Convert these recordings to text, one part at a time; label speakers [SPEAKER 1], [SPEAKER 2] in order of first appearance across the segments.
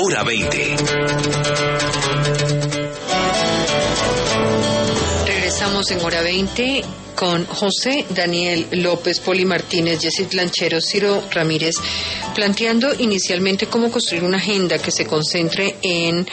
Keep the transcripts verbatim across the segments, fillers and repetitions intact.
[SPEAKER 1] Hora veinte.
[SPEAKER 2] Regresamos en Hora veinte con José Daniel López, Poli Martínez, Yesid Lanchero, Ciro Ramírez, planteando inicialmente cómo construir una agenda que se concentre en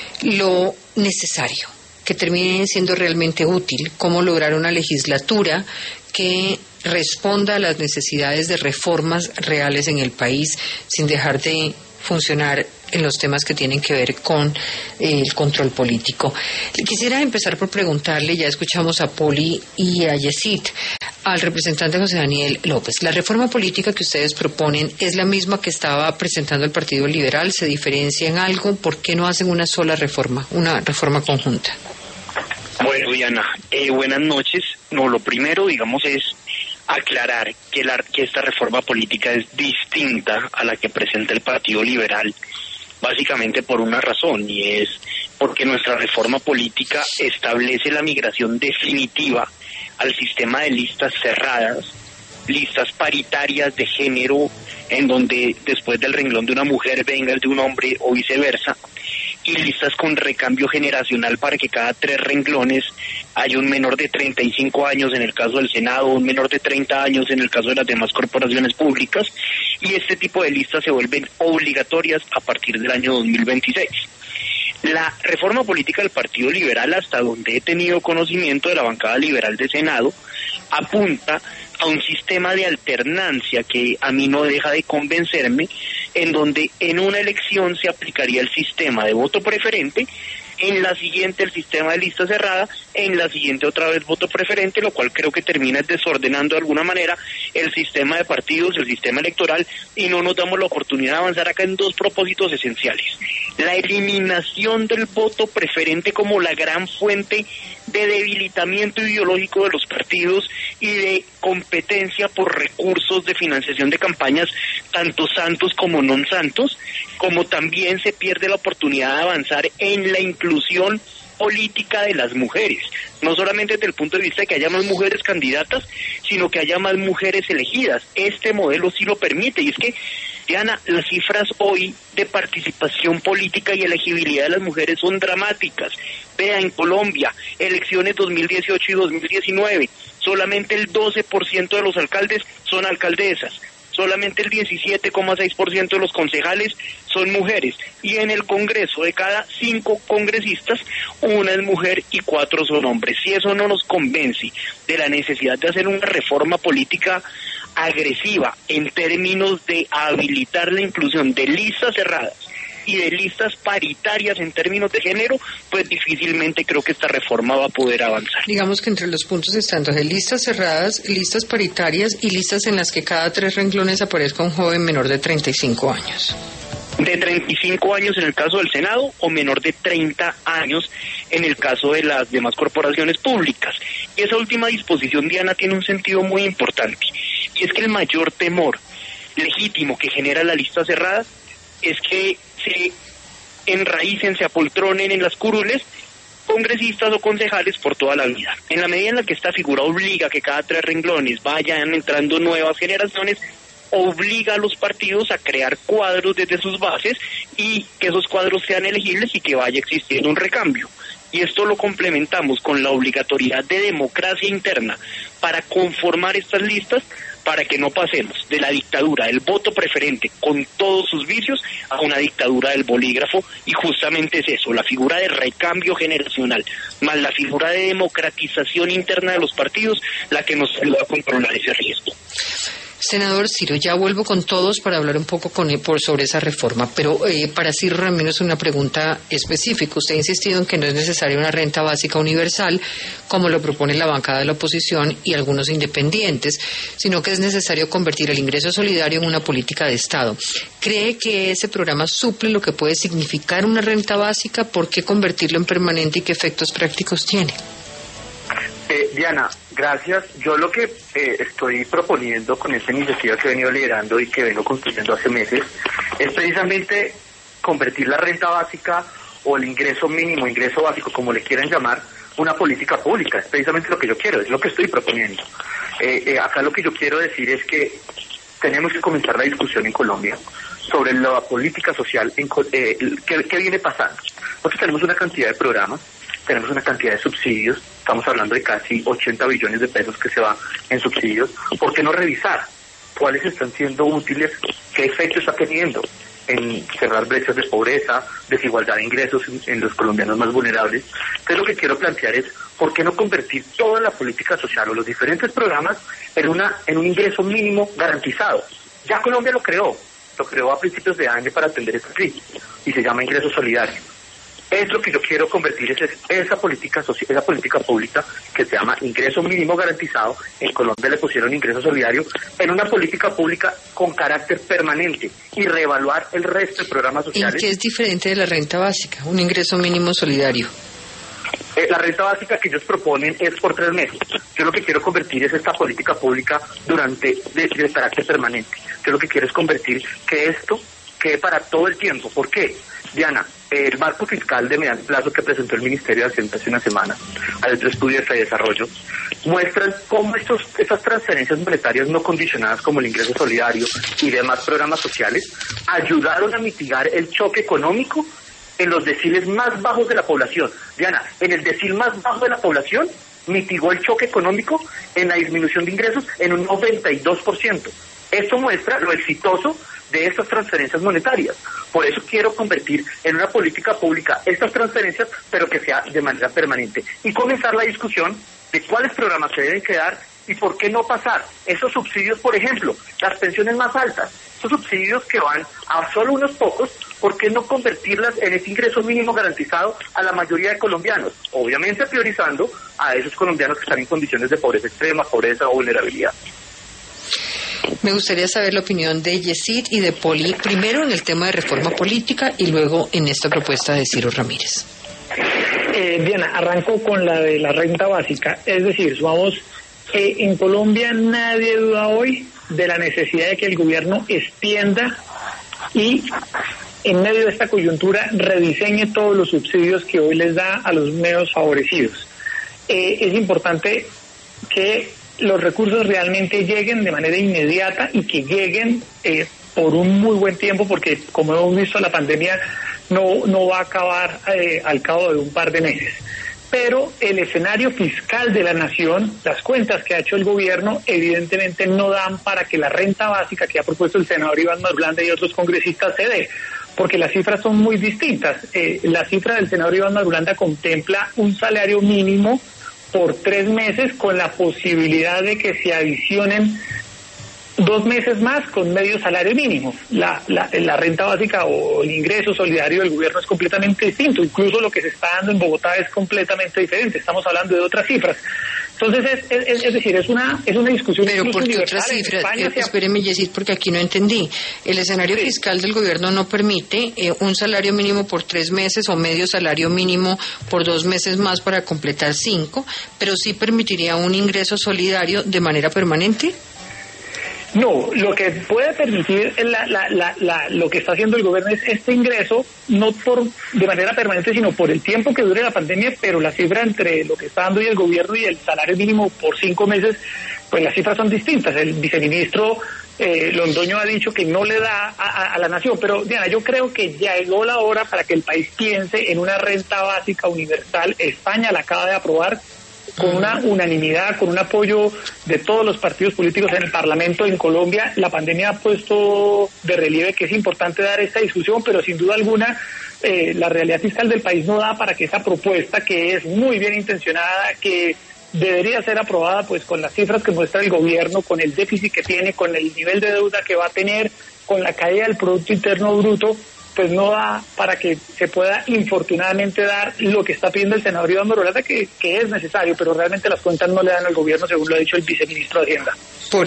[SPEAKER 2] lo necesario, que termine siendo realmente útil, cómo lograr una legislatura que responda a las necesidades de reformas reales en el país sin dejar de funcionar en los temas que tienen que ver con eh, el control político. Quisiera empezar por preguntarle, ya escuchamos a Poli y a Yesid, al representante José Daniel López, ¿la reforma política que ustedes proponen es la misma que estaba presentando el Partido Liberal? ¿Se diferencia en algo? ¿Por qué no hacen una sola reforma, una reforma conjunta?
[SPEAKER 3] Bueno, Diana, eh, buenas noches. No, lo primero, digamos, es aclarar que, la, que esta reforma política es distinta a la que presenta el Partido Liberal, básicamente por una razón, y es porque nuestra reforma política establece la migración definitiva al sistema de listas cerradas, listas paritarias de género, en donde después del renglón de una mujer venga el de un hombre o viceversa, y listas con recambio generacional para que cada tres renglones haya un menor de treinta y cinco años en el caso del Senado, un menor de treinta años en el caso de las demás corporaciones públicas, y este tipo de listas se vuelven obligatorias a partir del año dos mil veintiséis. La reforma política del Partido Liberal, hasta donde he tenido conocimiento de la bancada liberal de Senado, apunta a un sistema de alternancia que a mí no deja de convencerme, en donde en una elección se aplicaría el sistema de voto preferente, en la siguiente el sistema de lista cerrada, en la siguiente otra vez voto preferente, lo cual creo que termina desordenando de alguna manera el sistema de partidos, el sistema electoral, y no nos damos la oportunidad de avanzar acá en dos propósitos esenciales: la eliminación del voto preferente como la gran fuente de debilitamiento ideológico de los partidos y de competencia por recursos de financiación de campañas, tanto santos como non santos, como también se pierde la oportunidad de avanzar en la inclusión política de las mujeres, no solamente desde el punto de vista de que haya más mujeres candidatas, sino que haya más mujeres elegidas. Este modelo sí lo permite, y es que, Diana, las cifras hoy de participación política y elegibilidad de las mujeres son dramáticas. Vea, en Colombia, elecciones dos mil dieciocho y dos mil diecinueve, solamente el doce por ciento de los alcaldes son alcaldesas, solamente el diecisiete coma seis por ciento de los concejales son mujeres, y en el Congreso, de cada cinco congresistas, una es mujer y cuatro son hombres. Si eso no nos convence de la necesidad de hacer una reforma política agresiva en términos de habilitar la inclusión de listas cerradas y de listas paritarias en términos de género, pues difícilmente creo que esta reforma va a poder avanzar.
[SPEAKER 2] Digamos que entre los puntos están entonces listas cerradas, listas paritarias y listas en las que cada tres renglones aparezca un joven menor de treinta y cinco años.
[SPEAKER 3] De treinta y cinco años en el caso del Senado, o menor de treinta años en el caso de las demás corporaciones públicas. Y esa última disposición, Diana, tiene un sentido muy importante, y es que el mayor temor legítimo que genera la lista cerrada es que se enraícen, se apoltronen en las curules congresistas o concejales por toda la vida. En la medida en la que esta figura obliga que cada tres renglones vayan entrando nuevas generaciones, obliga a los partidos a crear cuadros desde sus bases y que esos cuadros sean elegibles y que vaya existiendo un recambio. Y esto lo complementamos con la obligatoriedad de democracia interna para conformar estas listas, para que no pasemos de la dictadura del voto preferente con todos sus vicios a una dictadura del bolígrafo, y justamente es eso, la figura de recambio generacional más la figura de democratización interna de los partidos la que nos ayuda a controlar ese riesgo.
[SPEAKER 2] Senador Ciro, ya vuelvo con todos para hablar un poco con él por sobre esa reforma, pero eh, para Ciro Ramírez una pregunta específica. Usted ha insistido en que no es necesaria una renta básica universal, como lo propone la bancada de la oposición y algunos independientes, sino que es necesario convertir el ingreso solidario en una política de Estado. ¿Cree que ese programa suple lo que puede significar una renta básica? ¿Por qué convertirlo en permanente y qué efectos prácticos tiene?
[SPEAKER 4] Eh, Diana, gracias. Yo lo que eh, estoy proponiendo con esta iniciativa que he venido liderando y que vengo construyendo hace meses es precisamente convertir la renta básica o el ingreso mínimo, ingreso básico, como le quieran llamar, una política pública. Es precisamente lo que yo quiero, es lo que estoy proponiendo. Eh, eh, acá lo que yo quiero decir es que tenemos que comenzar la discusión en Colombia sobre la política social, en, eh, ¿qué, qué viene pasando? Nosotros tenemos una cantidad de programas, tenemos una cantidad de subsidios, estamos hablando de casi ochenta billones de pesos que se van en subsidios. ¿Por qué no revisar cuáles están siendo útiles, qué efecto está teniendo en cerrar brechas de pobreza, desigualdad de ingresos en, en los colombianos más vulnerables? Entonces lo que quiero plantear es, ¿por qué no convertir toda la política social o los diferentes programas en una en un ingreso mínimo garantizado? Ya Colombia lo creó, lo creó a principios de año para atender esta crisis y se llama ingreso solidario. Es lo que yo quiero convertir, es esa política social, esa política pública que se llama ingreso mínimo garantizado. En Colombia le pusieron ingreso solidario, en una política pública con carácter permanente y reevaluar el resto de programas sociales.
[SPEAKER 2] ¿En qué es diferente de la renta básica, un ingreso mínimo solidario?
[SPEAKER 4] Eh, la renta básica que ellos proponen es por tres meses. Yo lo que quiero convertir es esta política pública durante de, de carácter permanente. Yo lo que quiero es convertir que esto quede para todo el tiempo. ¿Por qué? Diana, el marco fiscal de mediano plazo que presentó el Ministerio de Hacienda hace una semana, al otro estudio de desarrollo, muestran cómo estos, estas transferencias monetarias no condicionadas como el ingreso solidario y demás programas sociales ayudaron a mitigar el choque económico en los deciles más bajos de la población. Diana, en el decil más bajo de la población mitigó el choque económico en la disminución de ingresos en un noventa y dos por ciento. Esto muestra lo exitoso de estas transferencias monetarias. Por eso quiero convertir en una política pública estas transferencias, pero que sea de manera permanente. Y comenzar la discusión de cuáles programas se deben quedar y por qué no pasar esos subsidios, por ejemplo, las pensiones más altas, esos subsidios que van a solo unos pocos, ¿por qué no convertirlas en ese ingreso mínimo garantizado a la mayoría de colombianos? Obviamente priorizando a esos colombianos que están en condiciones de pobreza extrema, pobreza o vulnerabilidad.
[SPEAKER 2] Me gustaría saber la opinión de Yesid y de Poli, primero en el tema de reforma política y luego en esta propuesta de Ciro Ramírez.
[SPEAKER 1] Eh, Diana, arranco con la de la renta básica. Es decir, sumamos, eh, en Colombia nadie duda hoy de la necesidad de que el gobierno extienda y en medio de esta coyuntura rediseñe todos los subsidios que hoy les da a los menos favorecidos. Eh, es importante que los recursos realmente lleguen de manera inmediata y que lleguen eh, por un muy buen tiempo, porque como hemos visto la pandemia no, no va a acabar eh, al cabo de un par de meses. Pero el escenario fiscal de la nación, las cuentas que ha hecho el gobierno, evidentemente no dan para que la renta básica que ha propuesto el senador Iván Marulanda y otros congresistas se dé, porque las cifras son muy distintas. Eh, la cifra del senador Iván Marulanda contempla un salario mínimo por tres meses con la posibilidad de que se adicionen dos meses más con medio salario mínimo. La, la, la renta básica o el ingreso solidario del gobierno es completamente distinto. Incluso lo que se está dando en Bogotá es completamente diferente. Estamos hablando de otras cifras. Entonces, es, es, es decir, es una es una discusión.
[SPEAKER 2] Pero ¿por qué otras cifras? Eh, se... Espéreme, Yesid, porque aquí no entendí. El escenario sí. fiscal del gobierno no permite eh, un salario mínimo por tres meses o medio salario mínimo por dos meses más para completar cinco, pero sí permitiría un ingreso solidario de manera permanente.
[SPEAKER 1] No, lo que puede permitir la, la, la, la, lo que está haciendo el gobierno es este ingreso, no por de manera permanente, sino por el tiempo que dure la pandemia, pero la cifra entre lo que está dando hoy el gobierno y el salario mínimo por cinco meses, pues las cifras son distintas. El viceministro eh, Londoño ha dicho que no le da a, a, a la nación, pero Diana, yo creo que ya llegó la hora para que el país piense en una renta básica universal. España la acaba de aprobar con una unanimidad, con un apoyo de todos los partidos políticos en el Parlamento. En Colombia la pandemia ha puesto de relieve que es importante dar esta discusión, pero sin duda alguna eh, la realidad fiscal del país no da para que esa propuesta, que es muy bien intencionada, que debería ser aprobada pues con las cifras que muestra el gobierno, con el déficit que tiene, con el nivel de deuda que va a tener, con la caída del Producto Interno Bruto, pues no da para que se pueda infortunadamente dar lo que está pidiendo el senador Iván Marulanda, que, que es necesario, pero realmente las cuentas no le dan al gobierno, según lo ha dicho el viceministro de Hacienda.
[SPEAKER 2] Poli.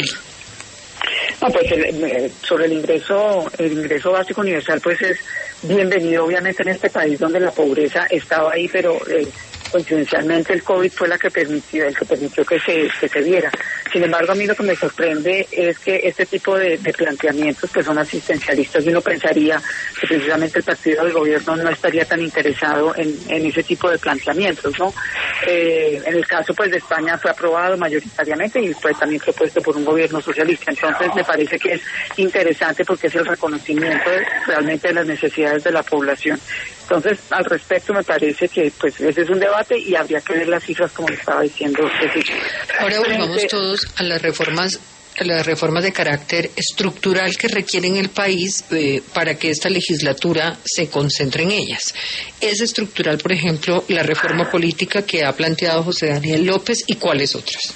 [SPEAKER 5] No, pues el, sobre el ingreso, el ingreso básico universal, pues es bienvenido obviamente en este país donde la pobreza estaba ahí, pero eh, coincidencialmente el COVID fue la que permitió, el que permitió que se, que se diera. Sin embargo, a mí lo que me sorprende es que este tipo de, de planteamientos que son asistencialistas, y uno pensaría que precisamente el partido del gobierno no estaría tan interesado en, en ese tipo de planteamientos, ¿no? Eh, en el caso pues de España fue aprobado mayoritariamente y fue también propuesto por un gobierno socialista. Entonces me parece que es interesante porque es el reconocimiento de, realmente de las necesidades de la población. Entonces, al respecto, me parece que pues ese es un debate y habría que ver las cifras, como le estaba diciendo.
[SPEAKER 2] Ahora volvamos todos a las reformas, a las reformas de carácter estructural que requieren el país eh, para que esta legislatura se concentre en ellas. ¿Es estructural, por ejemplo, la reforma política que ha planteado José Daniel López y cuáles otras?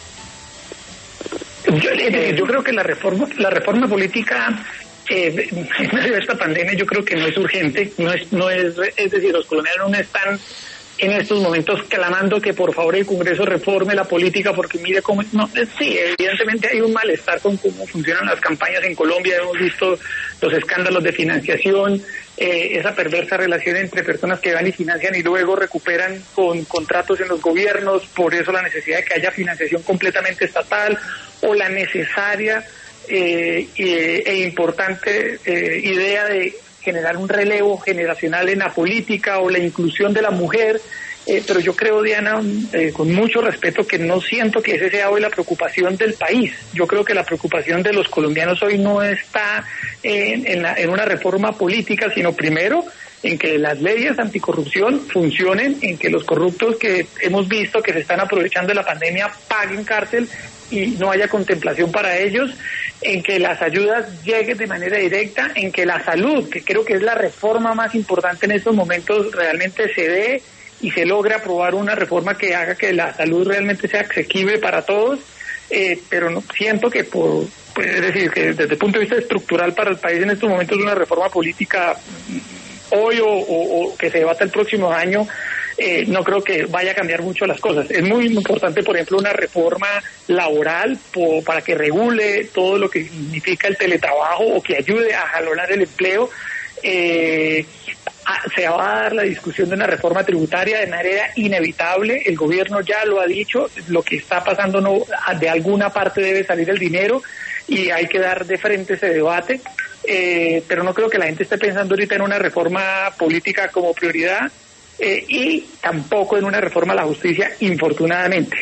[SPEAKER 1] Yo, yo creo que la reforma, la reforma política Eh, en medio de esta pandemia yo creo que no es urgente, no es, no es, es decir, los colombianos no están en estos momentos clamando que por favor el Congreso reforme la política porque mire cómo, no, sí, evidentemente hay un malestar con cómo funcionan las campañas en Colombia, hemos visto los escándalos de financiación, eh, esa perversa relación entre personas que van y financian y luego recuperan con contratos en los gobiernos, por eso la necesidad de que haya financiación completamente estatal o la necesaria Eh, e, e importante eh, idea de generar un relevo generacional en la política o la inclusión de la mujer, eh, pero yo creo, Diana, eh, con mucho respeto, que no siento que ese sea hoy la preocupación del país. Yo creo que la preocupación de los colombianos hoy no está en, en, la, en una reforma política, sino primero en que las leyes anticorrupción funcionen, en que los corruptos que hemos visto que se están aprovechando de la pandemia paguen cárcel y no haya contemplación para ellos, en que las ayudas lleguen de manera directa, en que la salud, que creo que es la reforma más importante en estos momentos, realmente se dé y se logre aprobar una reforma que haga que la salud realmente sea asequible para todos, eh, pero no siento que por, pues, es decir, que desde el punto de vista estructural para el país en estos momentos una reforma política hoy o, o, o que se debata el próximo año, Eh, no creo que vaya a cambiar mucho las cosas. Es muy importante, por ejemplo, una reforma laboral po, para que regule todo lo que significa el teletrabajo o que ayude a jalonar el empleo. Eh, a, se va a dar la discusión de una reforma tributaria de manera inevitable. El gobierno ya lo ha dicho, lo que está pasando no, de alguna parte debe salir el dinero y hay que dar de frente ese debate. Eh, pero no creo que la gente esté pensando ahorita en una reforma política como prioridad. Eh, y tampoco en una reforma a la justicia, infortunadamente.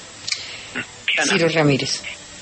[SPEAKER 2] Ciro Ramírez.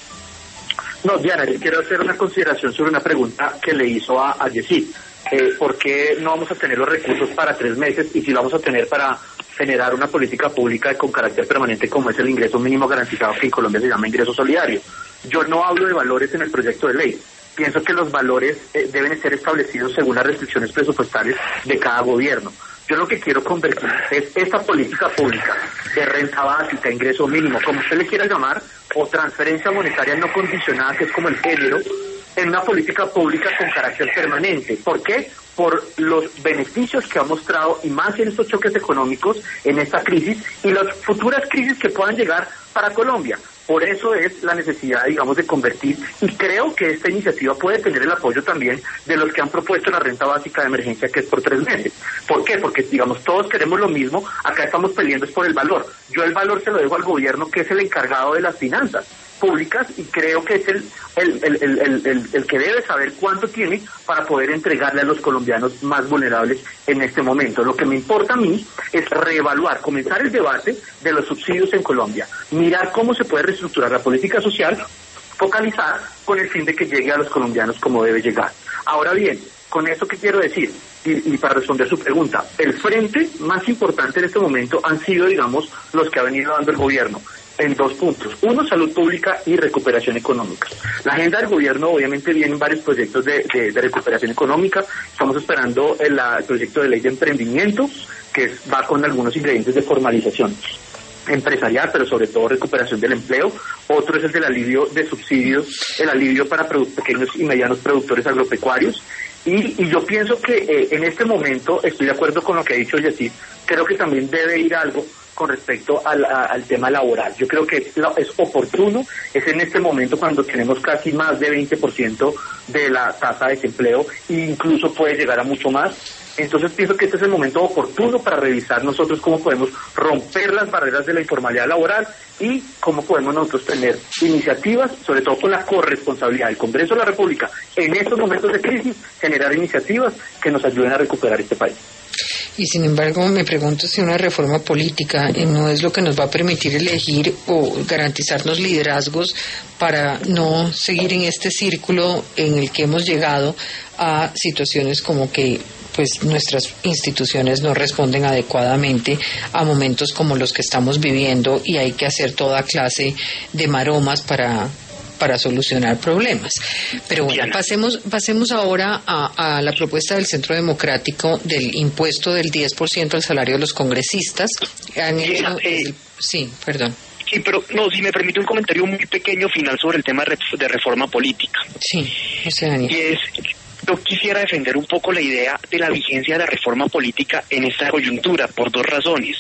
[SPEAKER 4] No, Diana, yo quiero hacer una consideración sobre una pregunta que le hizo a, a Yesid. Eh, ¿Por qué no vamos a tener los recursos para tres meses y si lo vamos a tener para generar una política pública con carácter permanente como es el ingreso mínimo garantizado, que en Colombia se llama ingreso solidario? Yo no hablo de valores en el proyecto de ley. Pienso que los valores eh, deben ser establecidos según las restricciones presupuestarias de cada gobierno. Yo lo que quiero convertir es esta política pública de renta básica, ingreso mínimo, como usted le quiera llamar, o transferencia monetaria no condicionada, que es como el género, en una política pública con carácter permanente. ¿Por qué? Por los beneficios que ha mostrado, y más en estos choques económicos, en esta crisis, y las futuras crisis que puedan llegar para Colombia. Por eso es la necesidad, digamos, de convertir, y creo que esta iniciativa puede tener el apoyo también de los que han propuesto la renta básica de emergencia, que es por tres meses. ¿Por qué? Porque, digamos, todos queremos lo mismo, acá estamos peleando es por el valor. Yo el valor se lo dejo al gobierno, que es el encargado de las finanzas públicas, y creo que es el, el, el, el, el, el, el que debe saber cuánto tiene para poder entregarle a los colombianos más vulnerables en este momento. Lo que me importa a mí es reevaluar, comenzar el debate de los subsidios en Colombia, mirar cómo se puede reestructurar la política social focalizada con el fin de que llegue a los colombianos como debe llegar. Ahora bien, con esto que quiero decir, y, y para responder su pregunta, el frente más importante en este momento han sido, digamos, los que ha venido dando el gobierno, en dos puntos. Uno, salud pública y recuperación económica. La agenda del gobierno obviamente vienen varios proyectos de, de, de recuperación económica. Estamos esperando el, el proyecto de ley de emprendimiento, que es, va con algunos ingredientes de formalización empresarial, pero sobre todo recuperación del empleo. Otro es el del alivio de subsidios, el alivio para pequeños y medianos productores agropecuarios. Y, y yo pienso que eh, en este momento, estoy de acuerdo con lo que ha dicho Yesid, creo que también debe ir algo con respecto al, a, al tema laboral. Yo creo que es, es oportuno, es en este momento cuando tenemos casi más de veinte por ciento de la tasa de desempleo e incluso puede llegar a mucho más, Entonces pienso que este es el momento oportuno para revisar nosotros cómo podemos romper las barreras de la informalidad laboral y cómo podemos nosotros tener iniciativas, sobre todo con la corresponsabilidad del Congreso de la República, en estos momentos de crisis, generar iniciativas que nos ayuden a recuperar este país.
[SPEAKER 2] Y sin embargo, me pregunto si una reforma política no es lo que nos va a permitir elegir o garantizarnos liderazgos para no seguir en este círculo en el que hemos llegado a situaciones como que pues nuestras instituciones no responden adecuadamente a momentos como los que estamos viviendo y hay que hacer toda clase de maromas para para solucionar problemas. Pero bueno, pasemos pasemos ahora a, a la propuesta del Centro Democrático del impuesto del diez por ciento al salario de los congresistas. Han hecho, eh, sí, perdón.
[SPEAKER 3] Sí, pero no, si me permite un comentario muy pequeño final sobre el tema de reforma política.
[SPEAKER 2] Sí, o sea, Daniel.
[SPEAKER 3] Y es, yo quisiera defender un poco la idea de la vigencia de la reforma política en esta coyuntura por dos razones.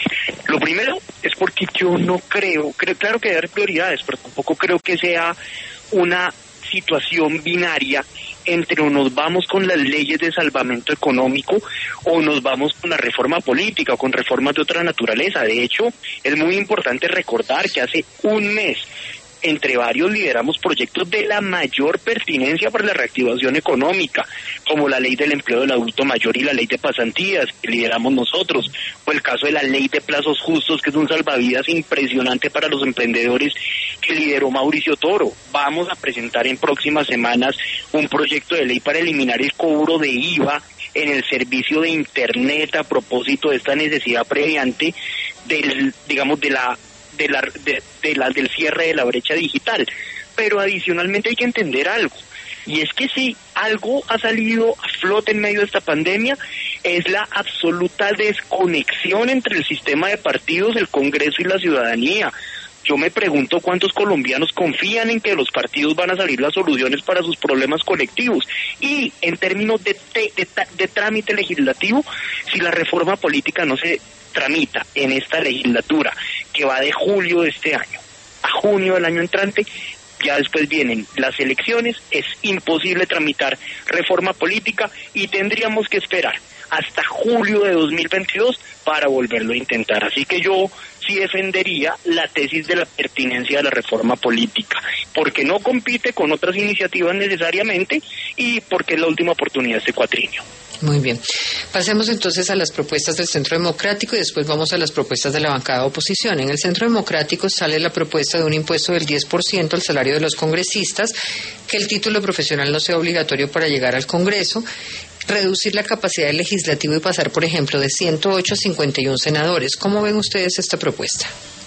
[SPEAKER 3] Lo primero es porque yo no creo, creo claro que debe haber prioridades, pero tampoco creo que sea una situación binaria entre o nos vamos con las leyes de salvamento económico o nos vamos con la reforma política o con reformas de otra naturaleza. De hecho, es muy importante recordar que hace un mes entre varios lideramos proyectos de la mayor pertinencia para la reactivación económica, como la ley del empleo del adulto mayor y la ley de pasantías, que lideramos nosotros, o el caso de la ley de plazos justos, que es un salvavidas impresionante para los emprendedores, que lideró Mauricio Toro. Vamos a presentar en próximas semanas un proyecto de ley para eliminar el cobro de I V A en el servicio de Internet a propósito de esta necesidad previante del, digamos, de la de la, de, de la del cierre de la brecha digital. Pero adicionalmente hay que entender algo, y es que si algo ha salido a flote en medio de esta pandemia es la absoluta desconexión entre el sistema de partidos, el Congreso y la ciudadanía. Yo me pregunto cuántos colombianos confían en que los partidos van a salir las soluciones para sus problemas colectivos. Y en términos de, de, de, de trámite legislativo, si la reforma política no se tramita en esta legislatura, que va de julio de este año a junio del año entrante, ya después vienen las elecciones, es imposible tramitar reforma política y tendríamos que esperar hasta julio de dos mil veintidós para volverlo a intentar. Así que yo sí defendería la tesis de la pertinencia de la reforma política, porque no compite con otras iniciativas necesariamente y porque es la última oportunidad de este cuatrienio.
[SPEAKER 2] Muy bien. Pasemos entonces a las propuestas del Centro Democrático y después vamos a las propuestas de la bancada de oposición. En el Centro Democrático sale la propuesta de un impuesto del diez por ciento al salario de los congresistas, que el título profesional no sea obligatorio para llegar al Congreso, reducir la capacidad del legislativo y pasar, por ejemplo, de ciento ocho a cincuenta y uno senadores. ¿Cómo ven ustedes esta propuesta?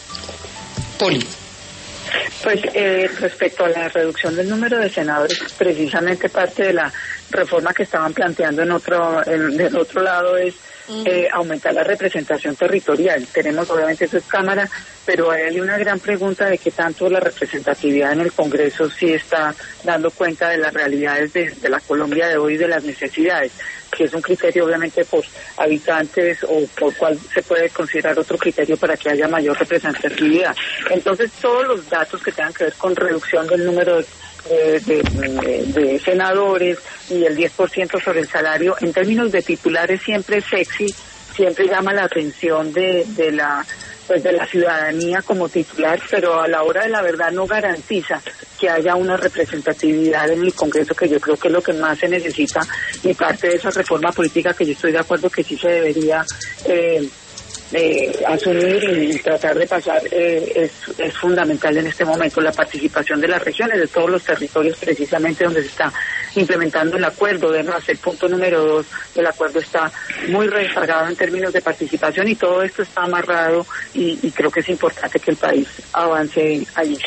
[SPEAKER 2] Poli.
[SPEAKER 5] Pues eh, respecto a la reducción del número de senadores, precisamente parte de la reforma que estaban planteando en otro, en, del otro lado es eh, aumentar la representación territorial. Tenemos obviamente eso es Cámara, pero hay una gran pregunta de qué tanto la representatividad en el Congreso sí está dando cuenta de las realidades de, de la Colombia de hoy y de las necesidades, que es un criterio obviamente por habitantes o por cuál se puede considerar otro criterio para que haya mayor representatividad. Entonces todos los datos que tengan que ver con reducción del número de De, de, de senadores y el diez por ciento sobre el salario, en términos de titulares siempre es sexy, siempre llama la atención de, de la pues de la ciudadanía como titular, pero a la hora de la verdad no garantiza que haya una representatividad en el Congreso, que yo creo que es lo que más se necesita, y parte de esa reforma política que yo estoy de acuerdo que sí se debería eh, Eh, asumir y tratar de pasar eh, es, es fundamental en este momento la participación de las regiones, de todos los territorios precisamente donde se está implementando el acuerdo. Además, el punto número dos del acuerdo está muy rezagado en términos de participación y todo esto está amarrado y, y creo que es importante que el país avance allí.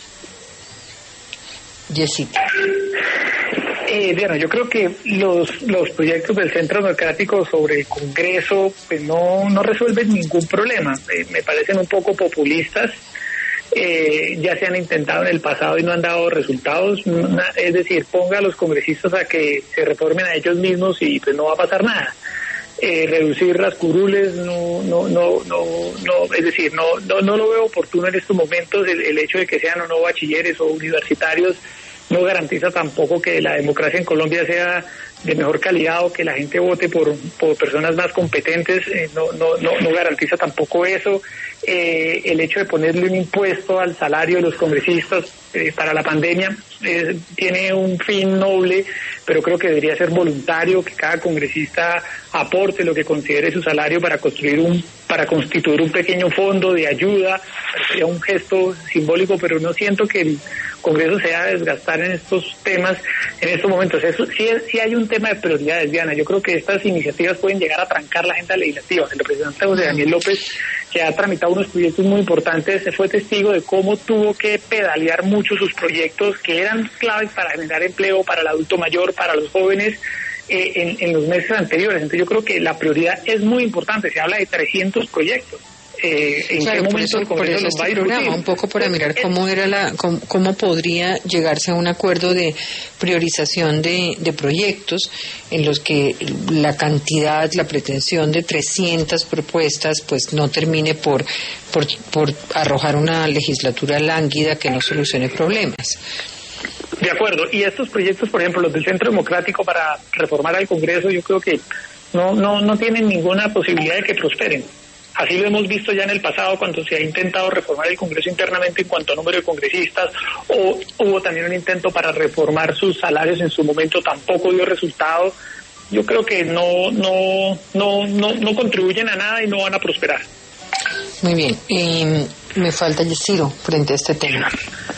[SPEAKER 2] Jessica.
[SPEAKER 1] Eh, Diana, yo creo que los los proyectos del Centro Democrático sobre el Congreso pues no, no resuelven ningún problema. Eh, me parecen un poco populistas. Eh, ya se han intentado en el pasado y no han dado resultados. Es decir, ponga a los congresistas a que se reformen a ellos mismos y pues no va a pasar nada. Eh, reducir las curules no no no no no es decir no no no lo veo oportuno en estos momentos. El, el hecho de que sean o no bachilleres o universitarios no garantiza tampoco que la democracia en Colombia sea de mejor calidad o que la gente vote por, por personas más competentes, eh, no, no, no, no garantiza tampoco eso. Eh, el hecho de ponerle un impuesto al salario de los congresistas eh, para la pandemia eh, tiene un fin noble, pero creo que debería ser voluntario, que cada congresista aporte lo que considere su salario para construir un, para constituir un pequeño fondo de ayuda. Sería un gesto simbólico, pero no siento que el Congreso se va a desgastar en estos temas en estos momentos. Eso sí, sí hay un tema de prioridades, Diana. Yo creo que estas iniciativas pueden llegar a trancar la agenda legislativa. El representante José Daniel López, que ha tramitado unos proyectos muy importantes, fue testigo de cómo tuvo que pedalear mucho sus proyectos que eran claves para generar empleo para el adulto mayor, para los jóvenes, eh, en, en los meses anteriores. Entonces yo creo que la prioridad es muy importante. Se habla de trescientos proyectos. Eh, ¿en
[SPEAKER 2] claro,
[SPEAKER 1] qué
[SPEAKER 2] por eso, por eso este programa, un poco para mirar cómo era la, cómo, cómo podría llegarse a un acuerdo de priorización de, de proyectos en los que la cantidad, la pretensión de trescientas propuestas, pues no termine por, por, por arrojar una legislatura lánguida que no solucione problemas.
[SPEAKER 1] De acuerdo, y estos proyectos, por ejemplo, los del Centro Democrático para reformar al Congreso, yo creo que no, no, no tienen ninguna posibilidad de que prosperen. Así lo hemos visto ya en el pasado cuando se ha intentado reformar el Congreso internamente en cuanto a número de congresistas, o hubo también un intento para reformar sus salarios en su momento, tampoco dio resultado. Yo creo que no no no no, no contribuyen a nada y no van a prosperar.
[SPEAKER 2] Muy bien, eh, me falta Ciro frente a este tema.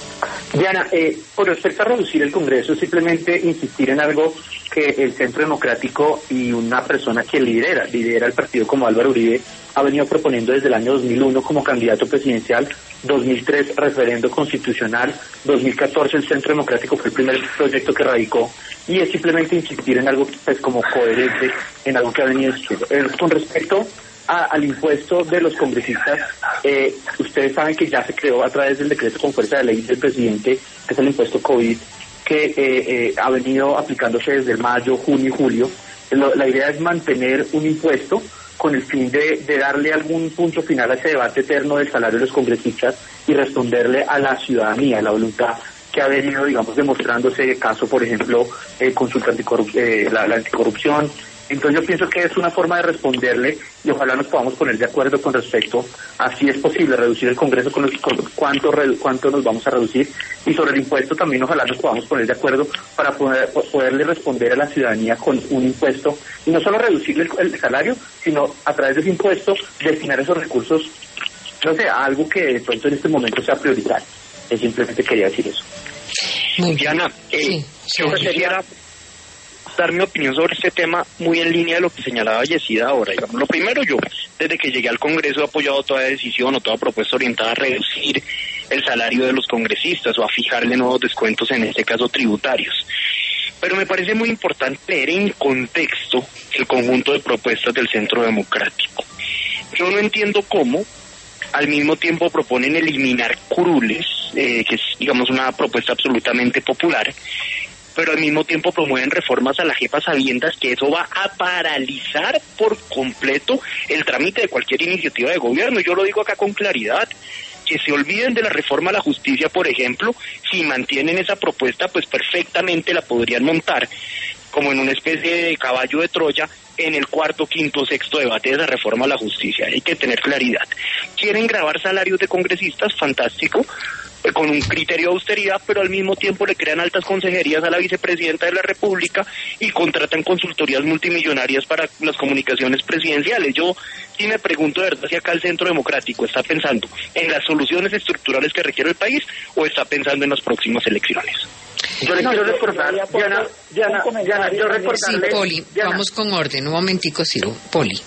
[SPEAKER 4] Diana, eh, con respecto a reducir el Congreso, simplemente insistir en algo que el Centro Democrático y una persona que lidera, lidera el partido como Álvaro Uribe, ha venido proponiendo desde el año dos mil uno como candidato presidencial, dos mil tres referendo constitucional, dos mil catorce el Centro Democrático fue el primer proyecto que radicó, y es simplemente insistir en algo pues como coherente, en algo que ha venido diciendo. Eh, con respecto a, al impuesto de los congresistas, eh, ustedes saben que ya se creó a través del decreto con fuerza de ley del presidente, que es el impuesto COVID, que eh, eh, ha venido aplicándose desde mayo, junio y julio. Lo, la idea es mantener un impuesto con el fin de, de darle algún punto final a ese debate eterno del salario de los congresistas y responderle a la ciudadanía, a la voluntad que ha venido, digamos, demostrándose el caso, por ejemplo, eh, consulta anticorrup eh, la, la anticorrupción. Entonces yo pienso que es una forma de responderle y ojalá nos podamos poner de acuerdo con respecto a si es posible reducir el Congreso, con, los, con cuánto, re, cuánto nos vamos a reducir, y sobre el impuesto también ojalá nos podamos poner de acuerdo para poder, poderle responder a la ciudadanía con un impuesto y no solo reducirle el, el salario, sino a través de ese impuesto destinar esos recursos, no sé, a algo que de pronto en este momento sea prioritario. Yo simplemente quería decir eso.
[SPEAKER 3] Muy bien. Diana, eh, sí, sí, yo quisiera dar mi opinión sobre este tema muy en línea de lo que señalaba Yesida ahora. Digamos, lo primero, yo desde que llegué al Congreso he apoyado toda decisión o toda propuesta orientada a reducir el salario de los congresistas o a fijarle nuevos descuentos, en este caso tributarios. Pero me parece muy importante leer en contexto el conjunto de propuestas del Centro Democrático. Yo no entiendo cómo al mismo tiempo proponen eliminar curules, eh, que es, digamos, una propuesta absolutamente popular, pero al mismo tiempo promueven reformas a la jefa sabiendas que eso va a paralizar por completo el trámite de cualquier iniciativa de gobierno. Yo lo digo acá con claridad, que se olviden de la reforma a la justicia, por ejemplo. Si mantienen esa propuesta, pues perfectamente la podrían montar como en una especie de caballo de Troya en el cuarto, quinto, sexto debate de esa reforma a la justicia. Hay que tener claridad. ¿Quieren grabar salarios de congresistas? Fantástico, con un criterio de austeridad, pero al mismo tiempo le crean altas consejerías a la vicepresidenta de la República y contratan consultorías multimillonarias para las comunicaciones presidenciales. Yo sí me pregunto de verdad si acá el Centro Democrático está pensando en las soluciones estructurales que requiere el país o está pensando en las próximas elecciones.
[SPEAKER 4] Yo le no, quiero recordar, Diana, Diana, Diana, yo recordarle...
[SPEAKER 2] Sí, Poli, Diana. Vamos con orden, un momentico, Ciro, Poli.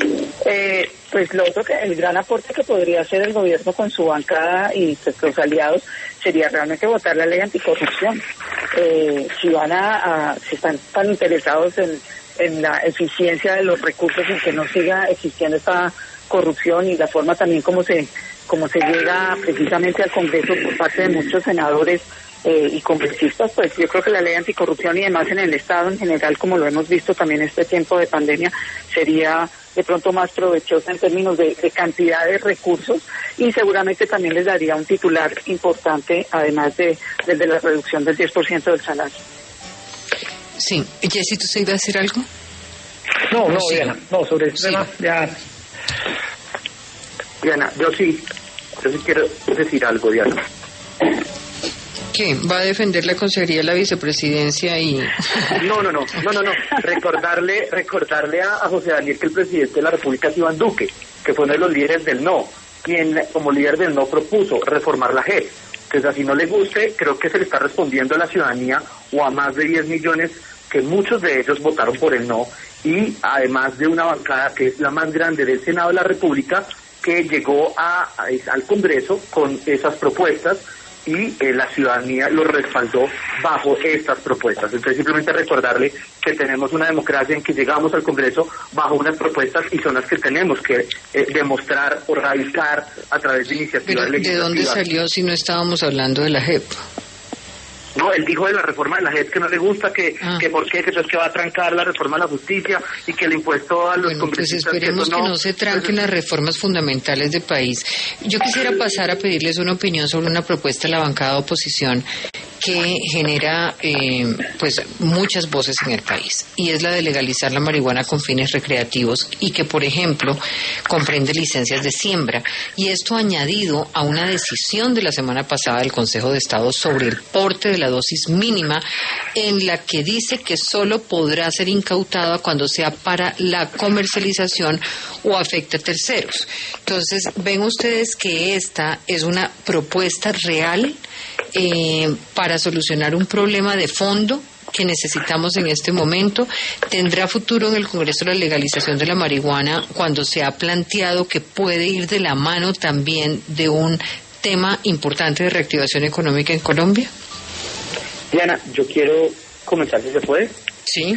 [SPEAKER 5] Eh, pues lo otro que el gran aporte que podría hacer el gobierno con su bancada y pues, los aliados sería realmente votar la ley anticorrupción. Eh, si van a, a si están tan interesados en, en la eficiencia de los recursos, en que no siga existiendo esta corrupción y la forma también como se como se llega precisamente al Congreso por parte de muchos senadores Eh, y congresistas, pues yo creo que la ley anticorrupción y además en el Estado en general, como lo hemos visto también este tiempo de pandemia, sería de pronto más provechosa en términos de, de cantidad de recursos y seguramente también les daría un titular importante, además de, de, de la reducción del diez por ciento del salario.
[SPEAKER 2] Sí. Jessy, ¿tú se iba a decir algo?
[SPEAKER 1] No, no,
[SPEAKER 2] Sí.
[SPEAKER 1] Diana, no, sobre este
[SPEAKER 2] Sí.
[SPEAKER 1] tema ya...
[SPEAKER 4] Diana, yo sí, yo sí quiero decir algo, Diana.
[SPEAKER 2] ¿Qué? ¿Va a defender la consejería de la vicepresidencia y...?
[SPEAKER 4] No, no, no, no, no, no. Recordarle, recordarle a, a José Daniel que el presidente de la República es Iván Duque, que fue uno de los líderes del no, quien como líder del no propuso reformar la J E P. Entonces, así no le guste, creo que se le está respondiendo a la ciudadanía o a más de diez millones, que muchos de ellos votaron por el no, y además de una bancada que es la más grande del Senado de la República, que llegó a, a, al Congreso con esas propuestas, y eh, la ciudadanía lo respaldó bajo estas propuestas. Entonces, simplemente recordarle que tenemos una democracia en que llegamos al Congreso bajo unas propuestas y son las que tenemos que eh, demostrar o radicar a través de iniciativas
[SPEAKER 2] Pero, ¿de
[SPEAKER 4] legislativas.
[SPEAKER 2] dónde salió si no estábamos hablando de la J E P?
[SPEAKER 4] No, él dijo de la reforma de la J E P que no le gusta, que,
[SPEAKER 2] Ah.
[SPEAKER 4] que por qué, que eso es que va a trancar la reforma de la justicia y que el impuesto a los
[SPEAKER 2] Bueno, pues
[SPEAKER 4] congresistas...
[SPEAKER 2] esperemos
[SPEAKER 4] eso
[SPEAKER 2] que no se tranquen las reformas fundamentales del país. Yo quisiera pasar a pedirles una opinión sobre una propuesta de la bancada de oposición que genera eh, pues muchas voces en el país, y es la de legalizar la marihuana con fines recreativos y que, por ejemplo, comprende licencias de siembra. Y esto añadido a una decisión de la semana pasada del Consejo de Estado sobre el porte de la dosis mínima, en la que dice que solo podrá ser incautada cuando sea para la comercialización o afecte a terceros. Entonces, ¿ven ustedes que esta es una propuesta real eh, para solucionar un problema de fondo que necesitamos en este momento? ¿Tendrá futuro en el Congreso la legalización de la marihuana cuando se ha planteado que puede ir de la mano también de un tema importante de reactivación económica en Colombia?
[SPEAKER 4] Diana, yo quiero comenzar, si se puede.
[SPEAKER 2] Sí.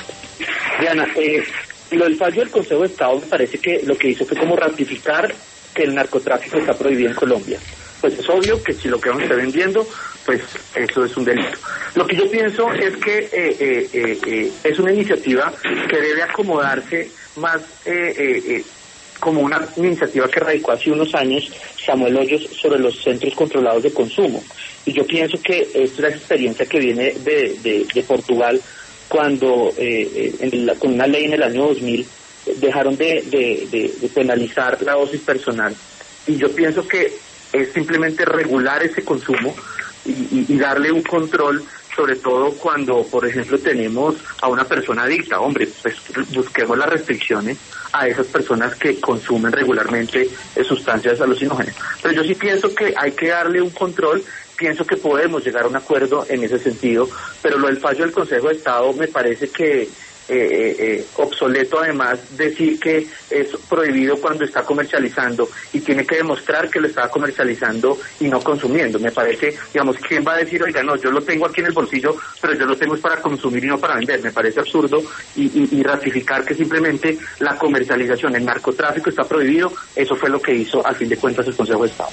[SPEAKER 4] Diana, eh, lo del fallo del Consejo de Estado me parece que lo que hizo fue como ratificar que el narcotráfico está prohibido en Colombia. Pues es obvio que si lo que vamos a estar vendiendo, pues eso es un delito. Lo que yo pienso es que eh, eh, eh, eh, es una iniciativa que debe acomodarse más eh, eh, eh, como una iniciativa que radicó hace unos años Samuel Hoyos sobre los centros controlados de consumo. Y yo pienso que esta es la experiencia que viene de, de, de Portugal, cuando eh, en la, con una ley en el año dos mil dejaron de, de, de, de penalizar la dosis personal. Y yo pienso que es simplemente regular ese consumo y, y, y darle un control, sobre todo cuando, por ejemplo, tenemos a una persona adicta. Hombre, pues busquemos las restricciones a esas personas que consumen regularmente eh, sustancias alucinógenas. Pero yo sí pienso que hay que darle un control. Pienso que podemos llegar a un acuerdo en ese sentido, pero lo del fallo del Consejo de Estado me parece que eh, eh, eh, obsoleto, además, decir que es prohibido cuando está comercializando y tiene que demostrar que lo está comercializando y no consumiendo. Me parece, digamos, ¿quién va a decir, oiga, no, yo lo tengo aquí en el bolsillo, pero yo lo tengo es para consumir y no para vender? Me parece absurdo, y, y, y ratificar que simplemente la comercialización, el narcotráfico está prohibido. Eso fue lo que hizo, al fin de cuentas, el Consejo de Estado.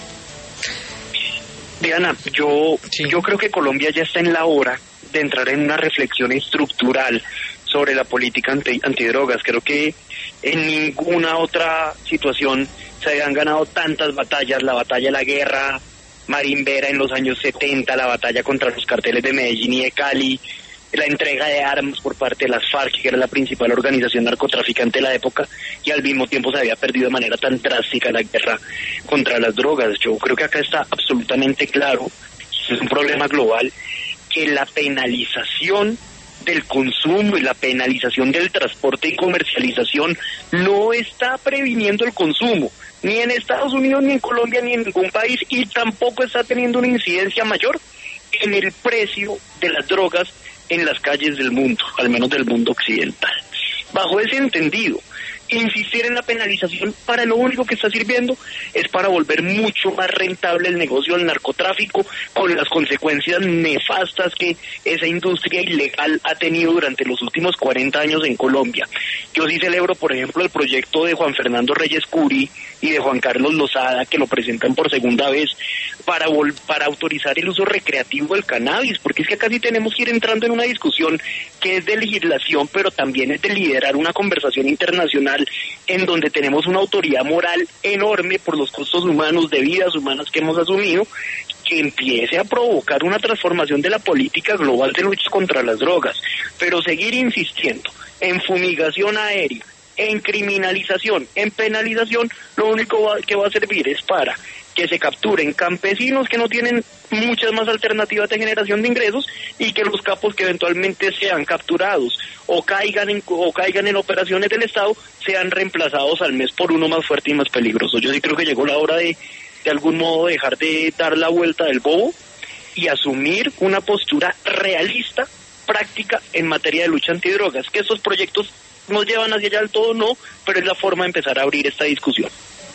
[SPEAKER 3] Diana, yo,
[SPEAKER 2] Sí.
[SPEAKER 3] yo creo que Colombia ya está en la hora de entrar en una reflexión estructural sobre la política anti, antidrogas. Creo que en ninguna otra situación se habían ganado tantas batallas, la batalla de la guerra marimbera en los años setenta, la batalla contra los carteles de Medellín y de Cali, la entrega de armas por parte de las FARC, que era la principal organización narcotraficante de la época, y al mismo tiempo se había perdido de manera tan drástica la guerra contra las drogas. Yo creo que acá está absolutamente claro, es un problema global, que la penalización del consumo y la penalización del transporte y comercialización no está previniendo el consumo, ni en Estados Unidos, ni en Colombia, ni en ningún país, y tampoco está teniendo una incidencia mayor en el precio de las drogas en las calles del mundo, al menos del mundo occidental. Bajo ese entendido, insistir en la penalización para lo único que está sirviendo es para volver mucho más rentable el negocio del narcotráfico, con las consecuencias nefastas que esa industria ilegal ha tenido durante los últimos cuarenta años en Colombia. Yo sí celebro, por ejemplo, el proyecto de Juan Fernando Reyes Curi y de Juan Carlos Lozada, que lo presentan por segunda vez para vol- para autorizar el uso recreativo del cannabis, porque es que acá sí tenemos que ir entrando en una discusión que es de legislación, pero también es de liderar una conversación internacional nacional, en donde tenemos una autoridad moral enorme por los costos humanos, de vidas humanas que hemos asumido, que empiece a provocar una transformación de la política global de lucha contra las drogas. Pero seguir insistiendo en fumigación aérea, en criminalización, en penalización, lo único va, que va a servir es para que se capturen campesinos que no tienen muchas más alternativas de generación de ingresos y que los capos que eventualmente sean capturados o caigan en, o caigan en operaciones del Estado sean reemplazados al mes por uno más fuerte y más peligroso. Yo sí creo que llegó la hora de, de algún modo, dejar de dar la vuelta del bobo y asumir una postura realista, práctica en materia de lucha antidrogas, que estos proyectos nos llevan hacia allá del todo, no, pero es la forma de empezar a abrir esta discusión.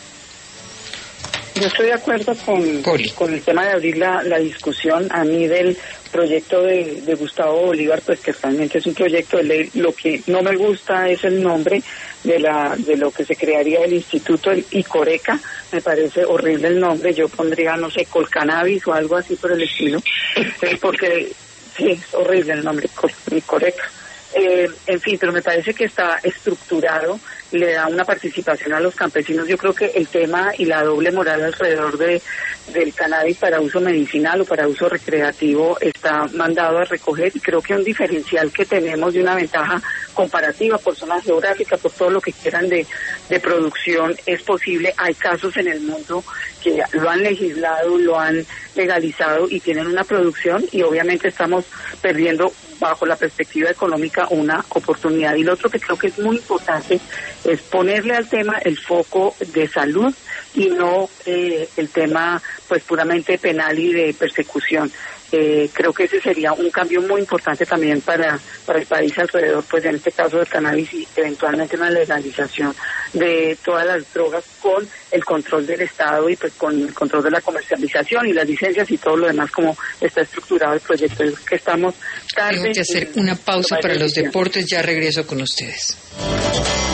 [SPEAKER 5] Yo estoy de acuerdo con, con el tema de abrir la, la discusión. A mí del proyecto de, de Gustavo Bolívar, pues que realmente es un proyecto de ley. Lo que no me gusta es el nombre de la de lo que se crearía el instituto, el ICORECA. Me parece horrible el nombre. Yo pondría, no sé, Colcannabis o algo así por el estilo, porque sí, es horrible el nombre, ICORECA. Eh, en fin, pero me parece que está estructurado, le da una participación a los campesinos. Yo creo que el tema y la doble moral alrededor de del cannabis para uso medicinal o para uso recreativo está mandado a recoger, y creo que un diferencial que tenemos y una ventaja comparativa por zona geográfica, por todo lo que quieran de, de producción, es posible. Hay casos en el mundo que lo han legislado, lo han legalizado y tienen una producción, y obviamente estamos perdiendo bajo la perspectiva económica una oportunidad. Y lo otro que creo que es muy importante es ponerle al tema el foco de salud y no eh, el tema pues puramente penal y de persecución. Eh, creo que ese sería un cambio muy importante también para para el país alrededor, pues en este caso del cannabis, y eventualmente una legalización de todas las drogas con el control del Estado y pues con el control de la comercialización y las licencias y todo lo demás como está estructurado el proyecto. Es que estamos tarde.
[SPEAKER 2] Tengo que hacer una pausa para los deportes, ya regreso con ustedes.